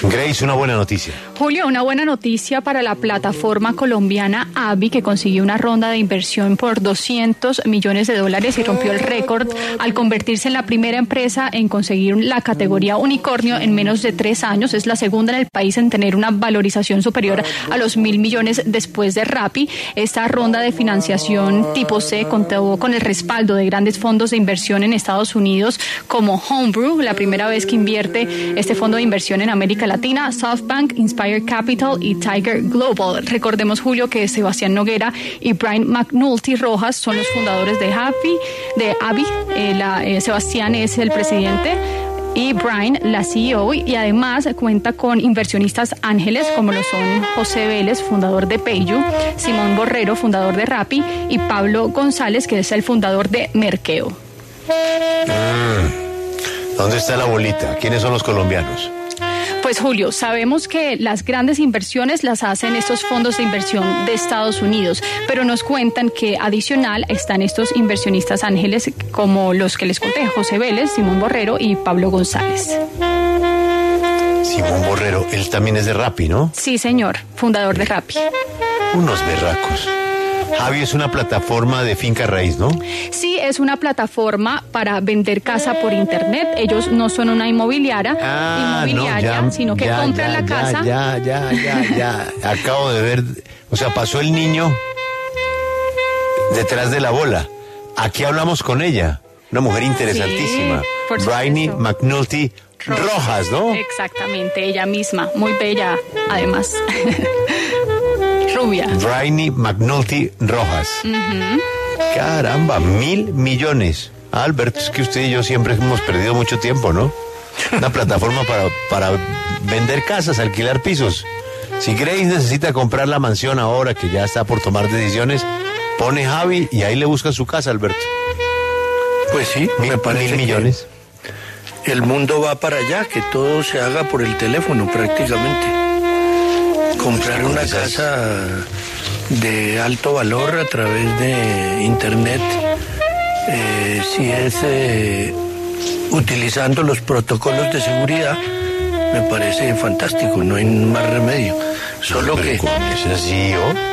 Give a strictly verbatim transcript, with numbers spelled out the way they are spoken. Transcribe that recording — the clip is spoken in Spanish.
Grace, una buena noticia. Julio, una buena noticia para la plataforma colombiana Abby, que consiguió una ronda de inversión por doscientos millones de dólares y rompió el récord al convertirse en la primera empresa en conseguir la categoría unicornio en menos de tres años. Es la segunda en el país en tener una valorización superior a los mil millones después de Rappi. Esta ronda de financiación tipo C contó con el respaldo de grandes fondos de inversión en Estados Unidos como Homebrew, la primera vez que invierte este fondo de inversión en América Latina, SoftBank, Inspire Capital y Tiger Global. Recordemos, Julio, que Sebastián Noguera y Brian McNulty Rojas son los fundadores de Happy, de Abby. Eh, la, eh, Sebastián es el presidente y Brian la C E O, y además cuenta con inversionistas ángeles como lo son José Vélez, fundador de Payu, Simón Borrero, fundador de Rappi, y Pablo González, que es el fundador de Merkeo. Mm. ¿Dónde está la bolita? ¿Quiénes son los colombianos? Pues Julio, sabemos que las grandes inversiones las hacen estos fondos de inversión de Estados Unidos, pero nos cuentan que adicional están estos inversionistas ángeles como los que les conté, José Vélez, Simón Borrero y Pablo González. Simón Borrero, él también es de Rappi, ¿no? Sí, señor, fundador de Rappi. Unos berracos. Javi, es una plataforma de finca raíz, ¿no? Sí, es una plataforma para vender casa por internet. Ellos no son una inmobiliaria, ah, inmobiliaria, no, ya, sino que ya, compran ya, la casa. Ya, ya, ya, ya, ya. Acabo de ver, o sea, pasó el niño detrás de la bola. Aquí hablamos con ella, una mujer interesantísima. Sí, Bryony McNulty Rojas, Rojas, ¿no? Exactamente, ella misma, muy bella, además. Rubia. Bryony McNulty Rojas. Uh-huh. Caramba, mil millones. Albert, es que usted y yo siempre hemos perdido mucho tiempo, ¿no? Una plataforma para, para vender casas, alquilar pisos. Si Grace necesita comprar la mansión ahora que ya está por tomar decisiones, pone Javi y ahí le busca su casa, Alberto. Pues sí, mil, me parece mil millones. Que el mundo va para allá, que todo se haga por el teléfono prácticamente. Comprar una casa de alto valor a través de internet, eh, si es eh, utilizando los protocolos de seguridad, me parece fantástico, no hay más remedio. Solo no, que... ¿Es así, oh?